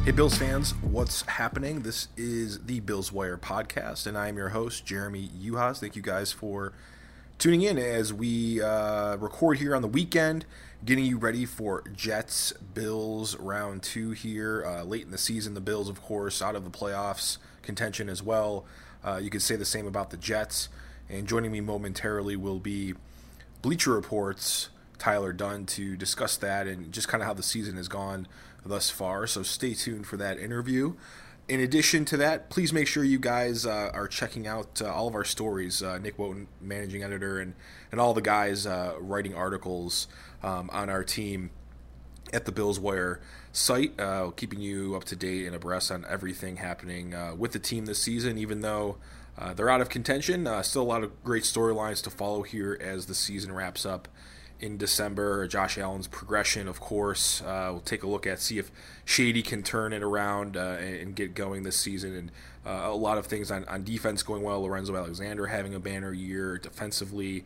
Hey Bills fans, what's happening? This is the Bills Wire podcast, and I am your host, Jeremy Uhas. Thank you guys for tuning in as we record here on the weekend, getting you ready for Jets Bills round 2 here. Late in the season, the Bills, of course, out of the playoffs contention as well. You could say the same about the Jets. And joining me momentarily will be Bleacher Report's Tyler Dunne to discuss that and just kind of how the season has gone thus far. So stay tuned for that interview. In addition to that, please make sure you guys are checking out all of our stories. Nick Wotton, managing editor, and all the guys writing articles on our team at the Bills Wire site, keeping you up to date and abreast on everything happening with the team this season, even though they're out of contention. Still a lot of great storylines to follow here as the season wraps up in December. Josh Allen's progression, of course. We'll take a look at, see if Shady can turn it around and get going this season. And a lot of things on defense going well. Lorenzo Alexander having a banner year defensively,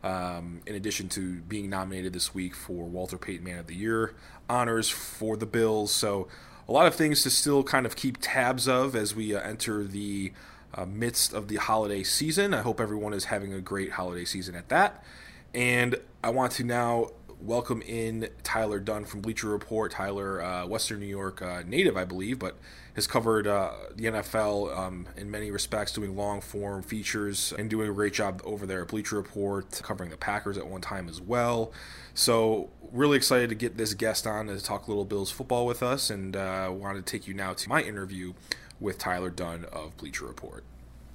in addition to being nominated this week for Walter Payton Man of the Year honors for the Bills. So a lot of things to still kind of keep tabs of as we enter the midst of the holiday season. I hope everyone is having a great holiday season at that. And I want to now welcome in Tyler Dunne from Bleacher Report. Tyler, Western New York native, I believe, but has covered the NFL in many respects, doing long-form features and doing a great job over there at Bleacher Report, covering the Packers at one time as well. So really excited to get this guest on to talk a little Bills football with us, and wanted to take you now to my interview with Tyler Dunne of Bleacher Report.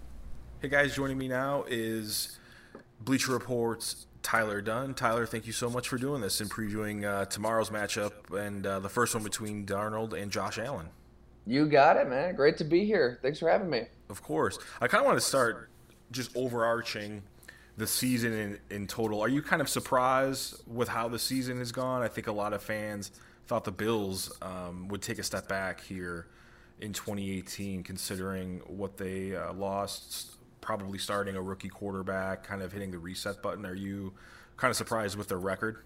Hey guys, joining me now is Bleacher Report's Tyler Dunne. Tyler, thank you so much for doing this and previewing tomorrow's matchup and the first one between Darnold and Josh Allen. You got it, man. Great to be here. Thanks for having me. Of course. I kind of want to start just overarching the season in total. Are you kind of surprised with how the season has gone? I think a lot of fans thought the Bills would take a step back here in 2018, considering what they lost, probably starting a rookie quarterback, kind of hitting the reset button. Are you kind of surprised with their record?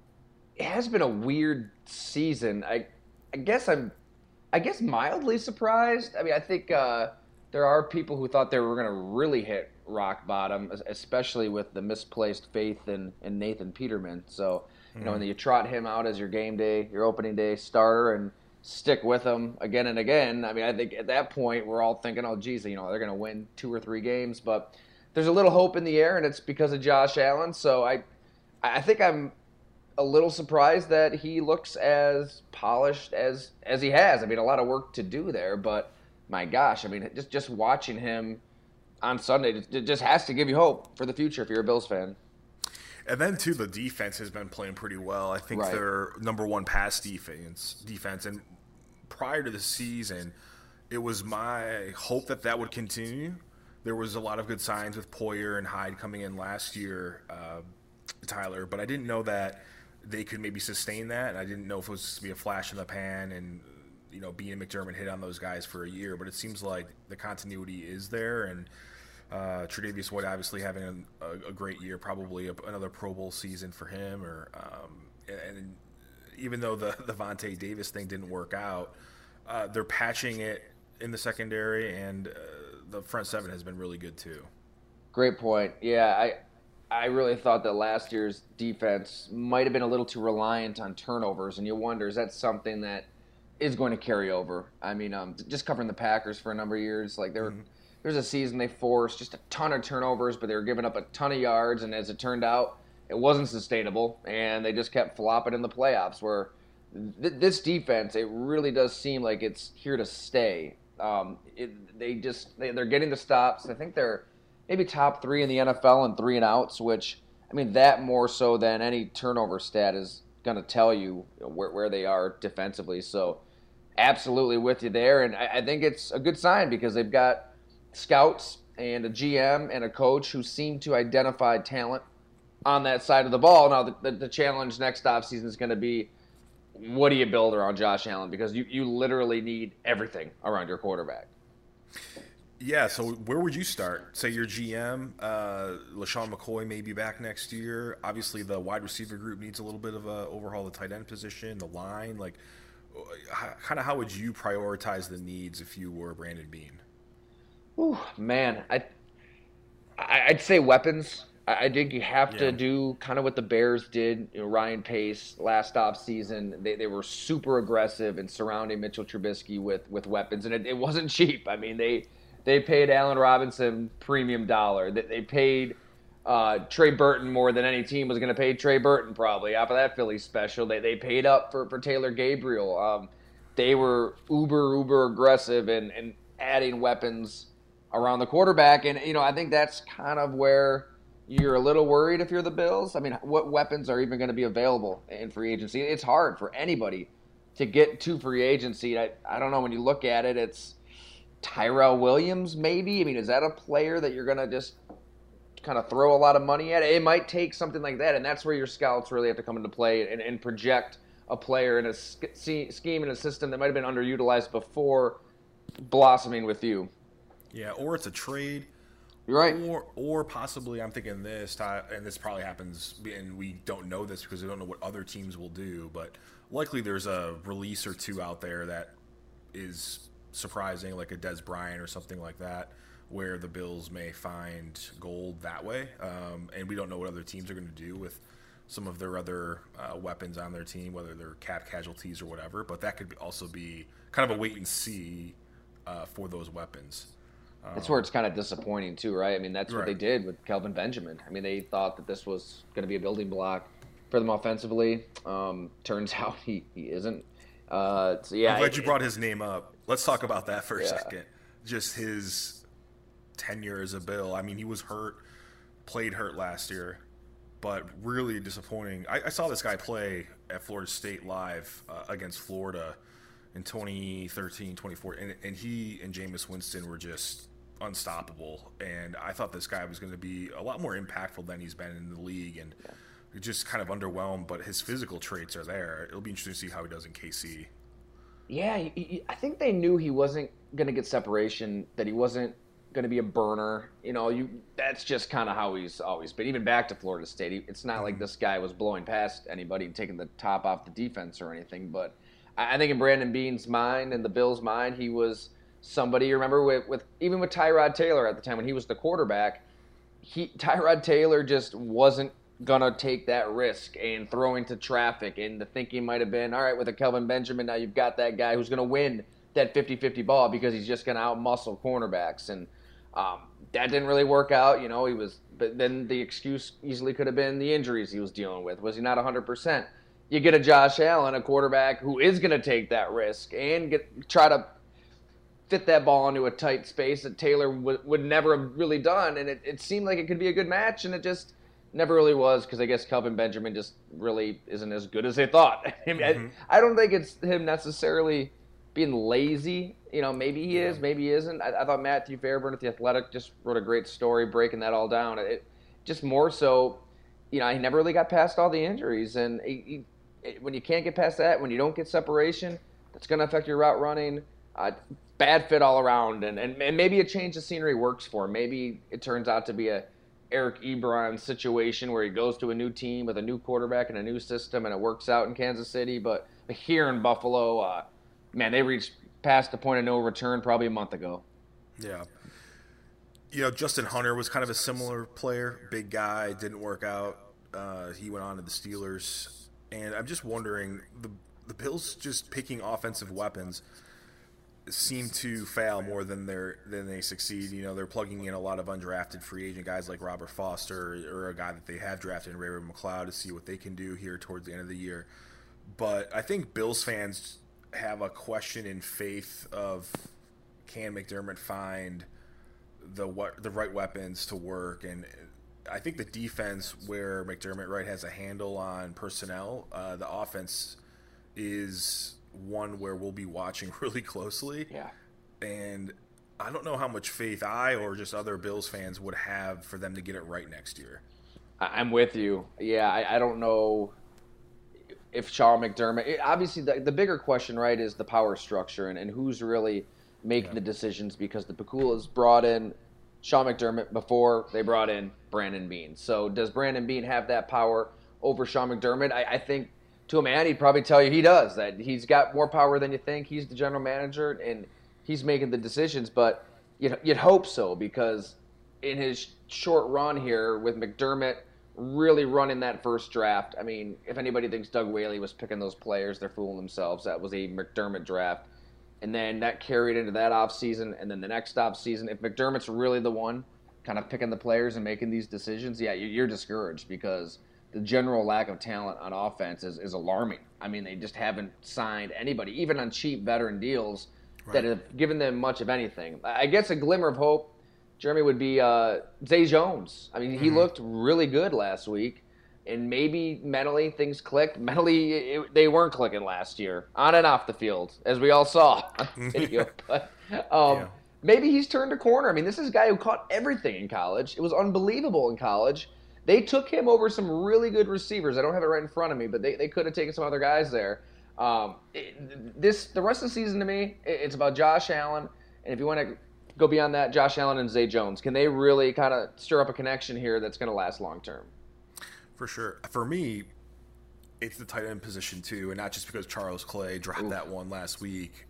It has been a weird season. I guess mildly surprised. I mean, I think there are people who thought they were going to really hit rock bottom, especially with the misplaced faith in Nathan Peterman. So, you know, when you trot him out as your game day, your opening day starter, and stick with them again and again. I mean, I think at that point we're all thinking, oh, geez, you know, they're going to win 2 or 3 games. But there's a little hope in the air, and it's because of Josh Allen. So I think I'm a little surprised that he looks as polished as he has. I mean, a lot of work to do there, but my gosh, I mean, just watching him on Sunday, it just has to give you hope for the future if you're a Bills fan. And then, too, the defense has been playing pretty well. I think they're number one pass defense. And prior to the season, it was my hope that would continue. There was a lot of good signs with Poyer and Hyde coming in last year, Tyler, but I didn't know that they could maybe sustain that. And I didn't know if it was just to be a flash in the pan and, you know, Bean and McDermott hit on those guys for a year. But it seems like the continuity is there, and Tre'Davious White obviously having a great year, probably another Pro Bowl season for him. And even though the Vontae Davis thing didn't work out, they're patching it in the secondary, and the front seven has been really good too. Great point. Yeah, I really thought that last year's defense might have been a little too reliant on turnovers, and you wonder, is that something that is going to carry over? I mean, just covering the Packers for a number of years, like they were. There's a season they forced just a ton of turnovers, but they were giving up a ton of yards, and as it turned out, it wasn't sustainable, and they just kept flopping in the playoffs, where this defense, it really does seem like it's here to stay. They're getting the stops. I think they're maybe top 3 in the NFL in 3 and outs, which, I mean, that more so than any turnover stat is going to tell you where they are defensively. So absolutely with you there, and I think it's a good sign because they've got scouts and a GM and a coach who seem to identify talent on that side of the ball. Now, the challenge next offseason is going to be, what do you build around Josh Allen? Because you literally need everything around your quarterback. Yeah, so where would you start? Say your GM, LaShawn McCoy may be back next year. Obviously, the wide receiver group needs a little bit of a overhaul. The tight end position, the line. Like, kind of how would you prioritize the needs if you were Brandon Bean? Ooh, man, I'd say weapons. I think you have Yeah. to do kind of what the Bears did. Ryan Pace last off season, they were super aggressive in surrounding Mitchell Trubisky with weapons, and it wasn't cheap. I mean, they paid Allen Robinson premium dollar. They paid Trey Burton more than any team was going to pay Trey Burton probably after that Philly special. They paid up for Taylor Gabriel. They were uber aggressive and adding weapons around the quarterback, and I think that's kind of where you're a little worried if you're the Bills. I mean, what weapons are even going to be available in free agency? It's hard for anybody to get to free agency. I don't know, when you look at it, it's Tyrell Williams maybe. I mean, is that a player that you're going to just kind of throw a lot of money at? It might take something like that, and that's where your scouts really have to come into play and project a player in a scheme and a system that might have been underutilized before blossoming with you. Yeah, or it's a trade. You're right. Or possibly, I'm thinking this, and this probably happens, and we don't know this because we don't know what other teams will do, but likely there's a release or two out there that is surprising, like a Dez Bryant or something like that, where the Bills may find gold that way. And we don't know what other teams are going to do with some of their other weapons on their team, whether they're cap casualties or whatever, but that could also be kind of a wait and see for those weapons. That's where it's kind of disappointing too, right? I mean, that's what Right. they did with Kelvin Benjamin. I mean, they thought that this was going to be a building block for them offensively. Turns out he isn't. So yeah, I'm glad you brought his name up. Let's talk about that for a Yeah. second. Just his tenure as a Bill. I mean, he was hurt, played hurt last year, but really disappointing. I saw this guy play at Florida State live against Florida in 2013, 2014, and he and Jameis Winston were just unstoppable. And I thought this guy was going to be a lot more impactful than he's been in the league, and just kind of underwhelmed. But his physical traits are there. It'll be interesting to see how he does in KC. Yeah, I think they knew he wasn't going to get separation, that he wasn't going to be a burner. That's just kind of how he's always been. Even back to Florida State, it's not like this guy was blowing past anybody and taking the top off the defense or anything. But I think in Brandon Beane's mind and the Bills' mind, he was somebody. You remember with even with Tyrod Taylor at the time when he was the quarterback, Tyrod Taylor just wasn't gonna take that risk and throw into traffic, and the thinking might have been, all right, with a Kelvin Benjamin, now you've got that guy who's gonna win that 50-50 ball because he's just gonna outmuscle cornerbacks, and that didn't really work out. But then the excuse easily could have been the injuries he was dealing with. Was he not 100%? You get a Josh Allen, a quarterback who is going to take that risk and try to fit that ball into a tight space that Taylor would never have really done. And it seemed like it could be a good match, and it just never really was, because I guess Kelvin Benjamin just really isn't as good as they thought. I don't think it's him necessarily being lazy. Maybe he is, maybe he isn't. I thought Matthew Fairburn at The Athletic just wrote a great story breaking that all down. It just more so, he never really got past all the injuries, and when you can't get past that, when you don't get separation, that's going to affect your route running. Bad fit all around, and maybe a change of scenery works for him. Maybe it turns out to be a Eric Ebron situation where he goes to a new team with a new quarterback and a new system, and it works out in Kansas City. But here in Buffalo, they reached past the point of no return probably a month ago. Yeah. Justin Hunter was kind of a similar player. Big guy, didn't work out. He went on to the Steelers. And I'm just wondering, the Bills just picking offensive weapons seem to fail more than they succeed. They're plugging in a lot of undrafted free agent guys like Robert Foster or a guy that they have drafted in Ray-Ray McCloud to see what they can do here towards the end of the year. But I think Bills fans have a question in faith of, can McDermott find the right weapons to work? And I think the defense, where McDermott has a handle on personnel, the offense is one where we'll be watching really closely. Yeah. And I don't know how much faith I or just other Bills fans would have for them to get it right next year. I'm with you. Yeah, I don't know if Sean McDermott. Obviously, the bigger question, right, is the power structure and who's really making the decisions, because the Paculas brought in Sean McDermott before they brought in Brandon Beane. So does Brandon Beane have that power over Sean McDermott? I think to a man, he'd probably tell you he does, that he's got more power than you think. He's the general manager, and he's making the decisions. But you'd hope so, because in his short run here with McDermott really running that first draft, I mean, if anybody thinks Doug Whaley was picking those players, they're fooling themselves. That was a McDermott draft. And then that carried into that offseason, and then the next offseason. If McDermott's really the one kind of picking the players and making these decisions, yeah, you're discouraged, because the general lack of talent on offense is alarming. I mean, they just haven't signed anybody, even on cheap veteran deals, that have given them much of anything. I guess a glimmer of hope, Jeremy, would be Zay Jones. I mean, he looked really good last week, and maybe mentally things clicked. Mentally, they weren't clicking last year, on and off the field, as we all saw on the video. But maybe he's turned a corner. I mean, this is a guy who caught everything in college. It was unbelievable in college. They took him over some really good receivers. I don't have it right in front of me, but they could have taken some other guys there. The rest of the season, to me, it's about Josh Allen. And if you want to go beyond that, Josh Allen and Zay Jones. Can they really kind of stir up a connection here that's going to last long term? For sure. For me, it's the tight end position too, and not just because Charles Clay dropped that one last week.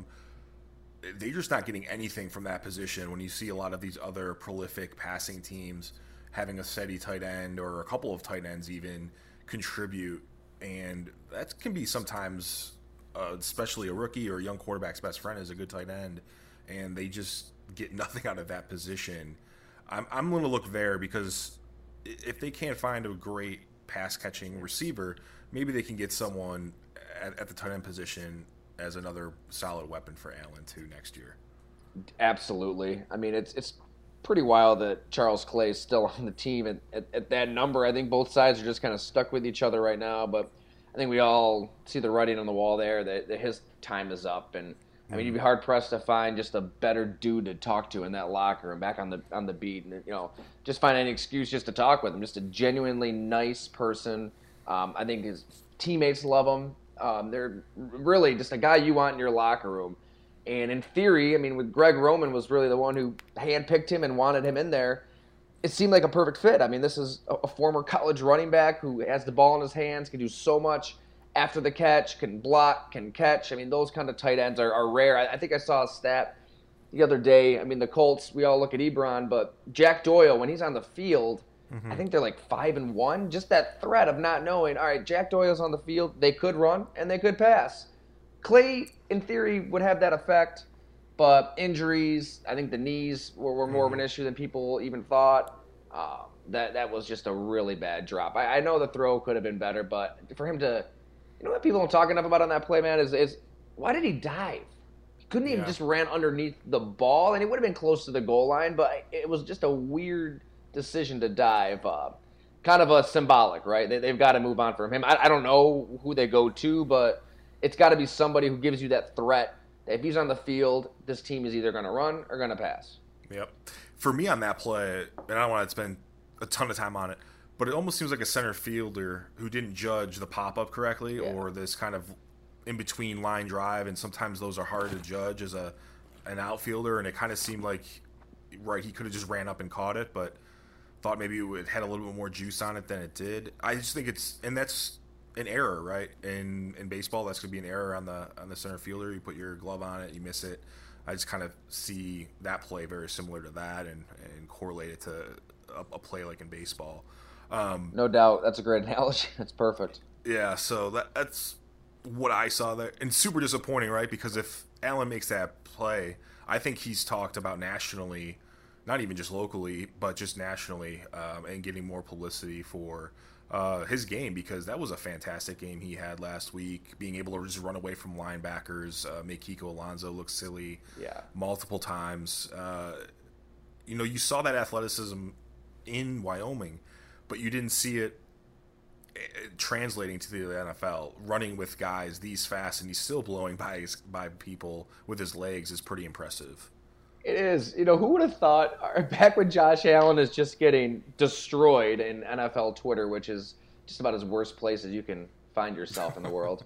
They're just not getting anything from that position when you see a lot of these other prolific passing teams having a steady tight end, or a couple of tight ends even, contribute. And that can be sometimes, especially a rookie or a young quarterback's best friend is a good tight end, and they just get nothing out of that position. I'm going to look there, because if they can't find a great pass-catching receiver, maybe they can get someone at the tight end position as another solid weapon for Allen too next year. Absolutely. I mean, it's pretty wild that Charles Clay is still on the team at that number. I think both sides are just kind of stuck with each other right now, but I think we all see the writing on the wall there that his time is up. And I mean, you'd be hard pressed to find just a better dude to talk to in that locker room, back on the beat, and just find any excuse just to talk with him. Just a genuinely nice person. I think his teammates love him. They're really just a guy you want in your locker room. And in theory, I mean, with Greg Roman was really the one who handpicked him and wanted him in there, it seemed like a perfect fit. I mean, this is a former college running back who has the ball in his hands, can do so much after the catch, can block, can catch. I mean, those kind of tight ends are rare. I think I saw a stat the other day. I mean, the Colts, we all look at Ebron, but Jack Doyle, when he's on the field, I think they're like 5-1. Just that threat of not knowing, all right, Jack Doyle's on the field, they could run and they could pass. Clay, in theory, would have that effect, but injuries, I think the knees were more of an issue than people even thought. That was just a really bad drop. I know the throw could have been better, but for him to, what people don't talk enough about on that play, man, is why did he dive? He couldn't even just ran underneath the ball, and he would have been close to the goal line, but it was just a weird decision to dive. Kind of a symbolic, right? They've got to move on from him. I don't know who they go to, but it's got to be somebody who gives you that threat that if he's on the field, this team is either going to run or going to pass. Yep. For me on that play, and I don't want to spend a ton of time on it, but it almost seems like a center fielder who didn't judge the pop-up correctly, or this kind of in-between line drive, and sometimes those are hard to judge as an outfielder, and it kind of seemed like, he could have just ran up and caught it, but thought maybe it had a little bit more juice on it than it did. I just think that's an error, right? In baseball, that's going to be an error on the center fielder. You put your glove on it, you miss it. I just kind of see that play very similar to that and correlate it to a play like in baseball. No doubt. That's a great analogy. That's perfect. Yeah, so that's what I saw there. And super disappointing, right? Because if Allen makes that play, I think he's talked about nationally, not even just locally, but just nationally, and getting more publicity for his game, because that was a fantastic game he had last week, being able to just run away from linebackers, make Kiko Alonso look silly multiple times. You saw that athleticism in Wyoming, but you didn't see it translating to the NFL. Running with guys these fast, and he's still blowing by people with his legs is pretty impressive. It is. Who would have thought, back when Josh Allen is just getting destroyed in NFL Twitter, which is just about as worst place as you can find yourself in the world.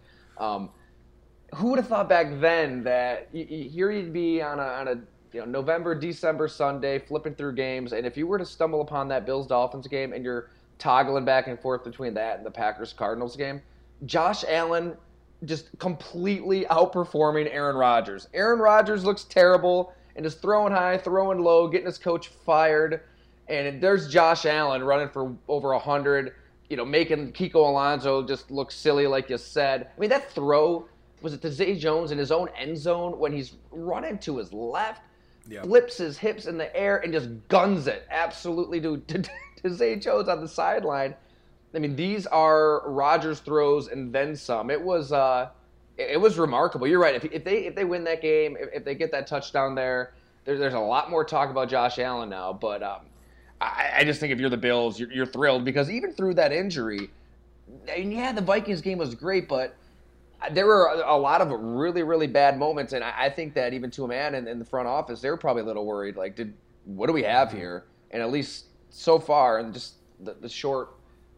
Who would have thought back then that here you'd be on a November, December Sunday, flipping through games, and if you were to stumble upon that Bills-Dolphins game and you're toggling back and forth between that and the Packers-Cardinals game, Josh Allen just completely outperforming Aaron Rodgers. Aaron Rodgers looks terrible and just throwing high, throwing low, getting his coach fired. And there's Josh Allen running for over 100, making Kiko Alonso just look silly, like you said. I mean, that throw, was it to Zay Jones in his own end zone when he's running to his left, flips his hips in the air, and just guns it absolutely to Zay Jones on the sideline. I mean, these are Rodgers throws and then some. It was remarkable. You're right. If they win that game, if they get that touchdown there's a lot more talk about Josh Allen now. But I just think if you're the Bills, you're thrilled because even through that injury, and the Vikings game was great, but there were a lot of really, really bad moments. And I think that even to a man in the front office, they were probably a little worried. Like, what do we have here? And at least so far, and just the short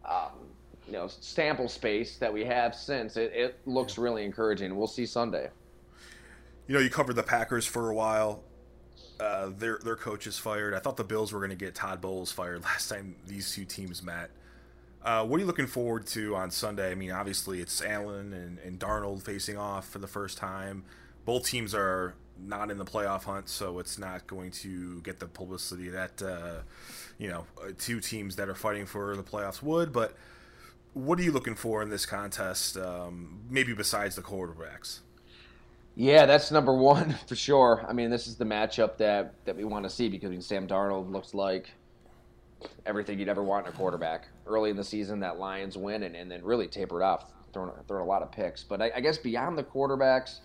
sample space that we have since, it looks really encouraging. We'll see Sunday. You covered the Packers for a while. Their coach is fired. I thought the Bills were going to get Todd Bowles fired last time these two teams met. What are you looking forward to on Sunday? I mean, obviously it's Allen and Darnold facing off for the first time. Both teams are not in the playoff hunt, so it's not going to get the publicity that two teams that are fighting for the playoffs would. But what are you looking for in this contest, maybe besides the quarterbacks? Yeah, that's number one for sure. I mean, this is the matchup that we want to see because Sam Darnold looks like everything you'd ever want in a quarterback. Early in the season, that Lions win and then really tapered off, throwing a lot of picks. But I guess beyond the quarterbacks,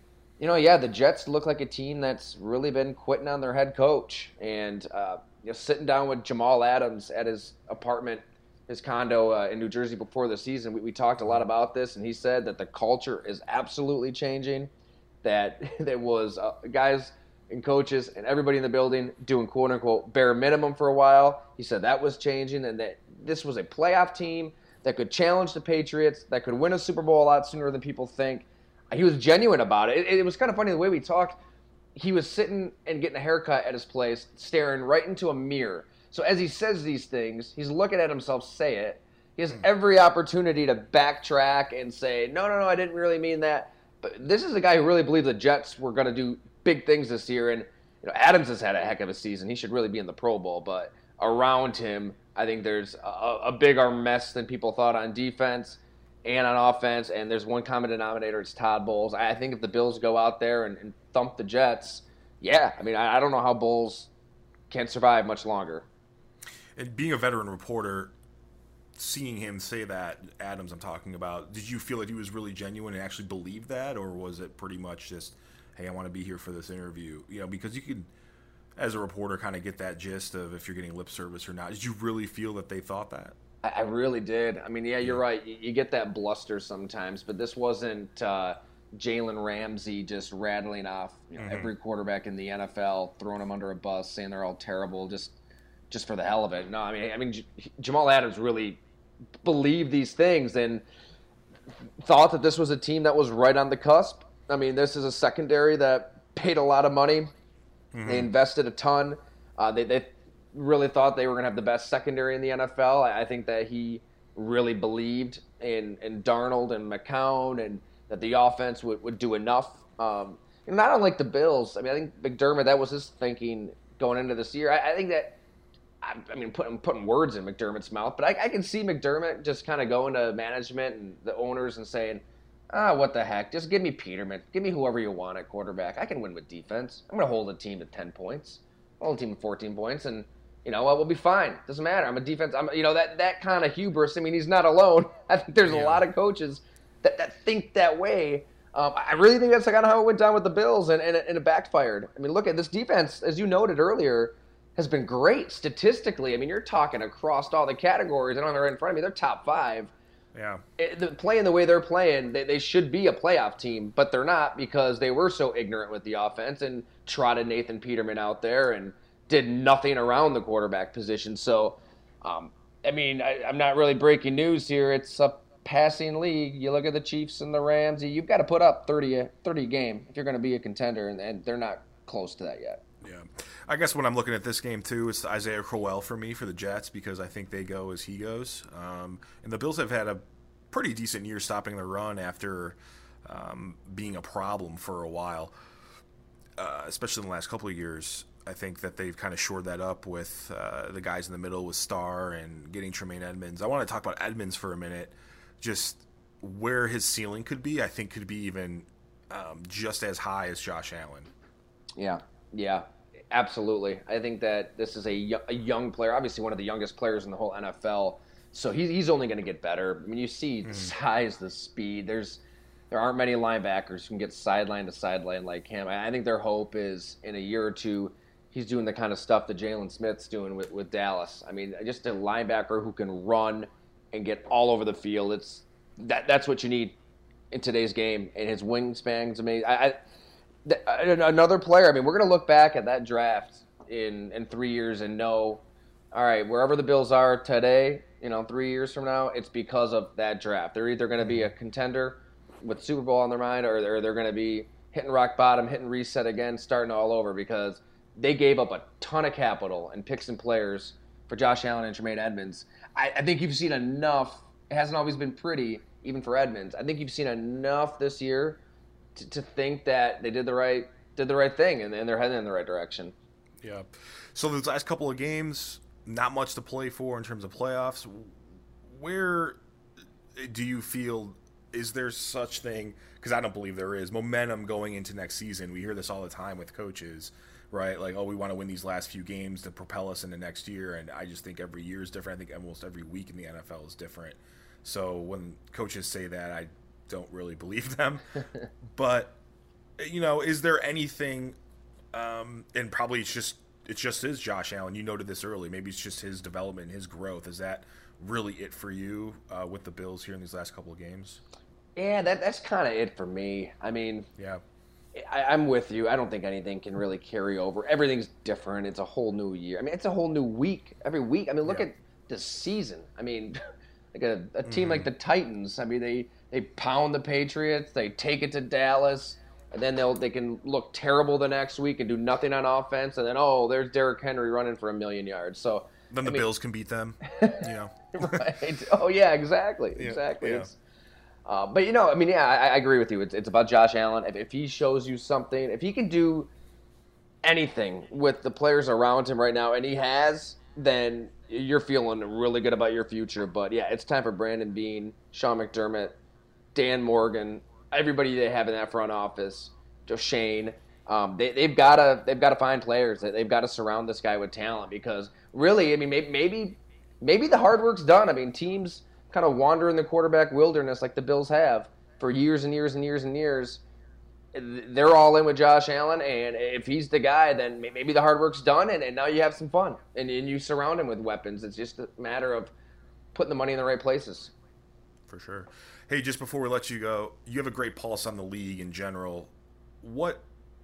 the Jets look like a team that's really been quitting on their head coach. And sitting down with Jamal Adams at his apartment, his condo in New Jersey before the season, we talked a lot about this, and he said that the culture is absolutely changing, that there was guys and coaches and everybody in the building doing quote-unquote bare minimum for a while. He said that was changing and that this was a playoff team that could challenge the Patriots, that could win a Super Bowl a lot sooner than people think. He was genuine about it. It was kind of funny the way we talked. He was sitting and getting a haircut at his place, staring right into a mirror. So as he says these things, he's looking at himself say it. He has every opportunity to backtrack and say, no, I didn't really mean that. But this is a guy who really believed the Jets were going to do big things this year. And Adams has had a heck of a season. He should really be in the Pro Bowl. But around him, I think there's a bigger mess than people thought on defense and on offense. And there's one common denominator. It's Todd Bowles. I think if the Bills go out there and thump the Jets, I don't know how Bowles can survive much longer. And being a veteran reporter, seeing him say that, Adams I'm talking about, did you feel that he was really genuine and actually believed that? Or was it pretty much just, hey, I want to be here for this interview? Because you can, as a reporter, kind of get that gist of if you're getting lip service or not. Did you really feel that they thought that? I really did. I mean, you're right. You get that bluster sometimes, but this wasn't Jalen Ramsey just rattling off every quarterback in the NFL, throwing them under a bus, saying they're all terrible just for the hell of it. No, I mean, Jamal Adams really believed these things and thought that this was a team that was right on the cusp. I mean, this is a secondary that paid a lot of money. Mm-hmm. They invested a ton. They really thought they were going to have the best secondary in the NFL. I think that he really believed in Darnold and McCown and that the offense would do enough. Not unlike the Bills. I mean, I think McDermott, that was his thinking going into this year. I think that, putting words in McDermott's mouth, but I can see McDermott just kind of going to management and the owners and saying, what the heck, just give me Peterman. Give me whoever you want at quarterback. I can win with defense. I'm going to hold a team to 10 points. I'll hold a team to 14 points, and you know what, we'll be fine. Doesn't matter. I'm a defense. That kind of hubris. I mean, he's not alone. I think there's a lot of coaches that think that way. I really think that's kind of how it went down with the Bills, and it backfired. I mean, look at this defense, as you noted earlier, has been great statistically. I mean, you're talking across all the categories, and on the right in front of me, they're top 5. Yeah. Playing the way they're playing, they should be a playoff team, but they're not because they were so ignorant with the offense and trotted Nathan Peterman out there and did nothing around the quarterback position. So, I'm not really breaking news here. It's a passing league. You look at the Chiefs and the Rams, you've got to put up 30 a game if you're going to be a contender, and they're not close to that yet. Yeah. I guess when I'm looking at this game, too, it's Isaiah Crowell for me for the Jets because I think they go as he goes. And the Bills have had a pretty decent year stopping the run after being a problem for a while, especially in the last couple of years. I think that they've kind of shored that up with the guys in the middle with Starr and getting Tremaine Edmunds. I want to talk about Edmunds for a minute, just where his ceiling could be. I think could be even just as high as Josh Allen. Yeah, absolutely. I think that this is a young player, obviously one of the youngest players in the whole NFL. So he's only going to get better. I mean, you see size, the speed. There aren't many linebackers who can get sideline to sideline like him. I think their hope is in a year or two, he's doing the kind of stuff that Jalen Smith's doing with Dallas. I mean, just a linebacker who can run and get all over the field. That's what you need in today's game. And his wingspan's amazing. Another player. I mean, we're going to look back at that draft in 3 years and know, all right, wherever the Bills are today, 3 years from now, it's because of that draft. They're either going to be a contender with Super Bowl on their mind, or they're going to be hitting rock bottom, hitting reset again, starting all over, because they gave up a ton of capital and picks and players for Josh Allen and Tremaine Edmunds. I think you've seen enough. It hasn't always been pretty, even for Edmunds. I think you've seen enough this year to think that they did the right thing, and they're heading in the right direction. Yeah. So those last couple of games, not much to play for in terms of playoffs. Where do you feel, is there such thing, because I don't believe there is, momentum going into next season? We hear this all the time with coaches, right? Like, we want to win these last few games to propel us into next year. And I just think every year is different. I think almost every week in the NFL is different. So when coaches say that, I don't really believe them. But, is there anything, and probably it just is Josh Allen. You noted this early. Maybe it's just his development, his growth. Is that really it for you with the Bills here in these last couple of games? Yeah, that's kind of it for me. I mean, yeah, I'm with you. I don't think anything can really carry over. Everything's different. It's a whole new year. I mean, it's a whole new week every week. I mean, look at the season. I mean, like a team like the Titans. I mean, they pound the Patriots. They take it to Dallas. And then they can look terrible the next week and do nothing on offense. And then, there's Derrick Henry running for 1,000,000 yards. So then the Bills can beat them, Right. Oh, yeah, exactly. Yeah, exactly. Yeah. But, I agree with you. It's about Josh Allen. If he shows you something, if he can do anything with the players around him right now, and he has, then you're feeling really good about your future. But, yeah, it's time for Brandon Beane, Sean McDermott, Dan Morgan, everybody they have in that front office, Joe Shane, they've got to find players. They've got to surround this guy with talent, because really, I mean, maybe the hard work's done. I mean, teams kind of wander in the quarterback wilderness like the Bills have for years and years and years and years. They're all in with Josh Allen, and if he's the guy, then maybe the hard work's done, and now you have some fun, and you surround him with weapons. It's just a matter of putting the money in the right places. For sure. Hey, just before we let you go, you have a great pulse on the league in general. What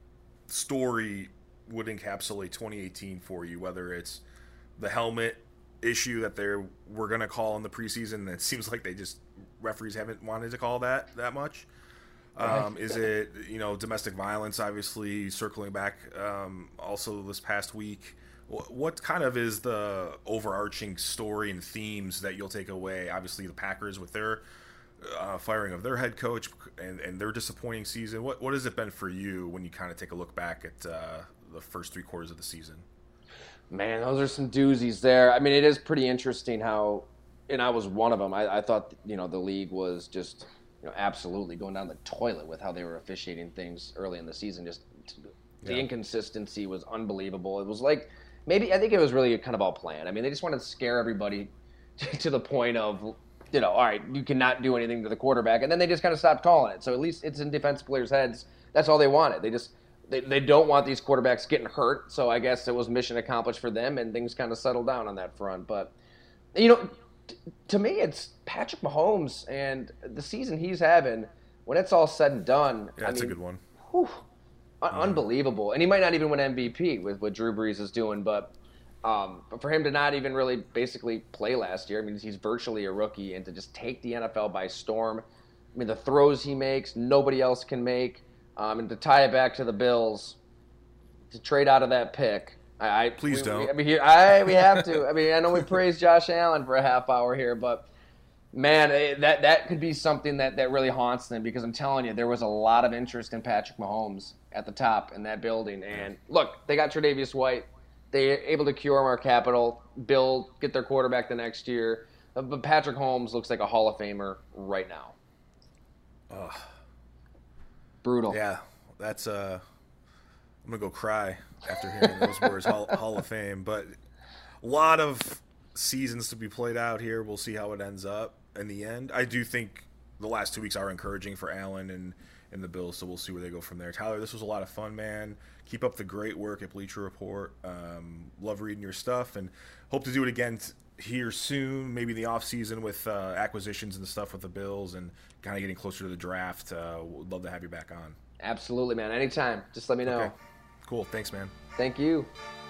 story would encapsulate 2018 for you, whether it's the helmet issue that we're going to call in the preseason, and it seems like referees haven't wanted to call that much? Is it, domestic violence, obviously, circling back also this past week? What kind of is the overarching story and themes that you'll take away? Obviously, the Packers with their firing of their head coach and their disappointing season. What has it been for you when you kind of take a look back at the first 3 quarters of the season? Man, those are some doozies there. I mean, it is pretty interesting how, and I was one of them. I thought, the league was just, absolutely going down the toilet with how they were officiating things early in the season. Just the inconsistency was unbelievable. It was like, I think it was really kind of all planned. I mean, they just wanted to scare everybody to the point of, all right, you cannot do anything to the quarterback. And then they just kind of stopped calling it. So at least it's in defensive players' heads. That's all they wanted. They don't want these quarterbacks getting hurt. So I guess it was mission accomplished for them, and things kind of settled down on that front. But, to me, it's Patrick Mahomes and the season he's having, when it's all said and done. Yeah, that's a good one. Whew, unbelievable. And he might not even win MVP with what Drew Brees is doing, but for him to not even really basically play last year, I mean, he's virtually a rookie, and to just take the NFL by storm. I mean, the throws he makes, nobody else can make. And to tie it back to the Bills, to trade out of that pick. Please don't. We have to. I mean, I know we praised Josh Allen for a half hour here, but Man, that could be something that really haunts them, because I'm telling you, there was a lot of interest in Patrick Mahomes at the top in that building. And look, they got Tre'Davious White. They're able to cure our capital, get their quarterback the next year. But Patrick Mahomes looks like a Hall of Famer right now. Ugh. Brutal. Yeah, that's I'm gonna go cry after hearing those words. Hall of Fame, but a lot of seasons to be played out here. We'll see how it ends up in the end. I do think the last 2 weeks are encouraging for Allen and the Bills, so we'll see where they go from there. Tyler, this was a lot of fun, man. Keep up the great work at Bleacher Report. Love reading your stuff, and hope to do it again here soon, maybe in the off season with acquisitions and stuff with the Bills and kind of getting closer to the draft. Would love to have you back on. Absolutely, man. Anytime. Just let me know. Okay. Cool. Thanks, man. Thank you.